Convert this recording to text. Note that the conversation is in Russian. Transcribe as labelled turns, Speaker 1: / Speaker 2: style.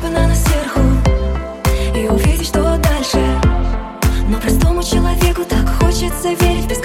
Speaker 1: банана сверху и увидеть, что дальше. Но простому человеку так хочется верить в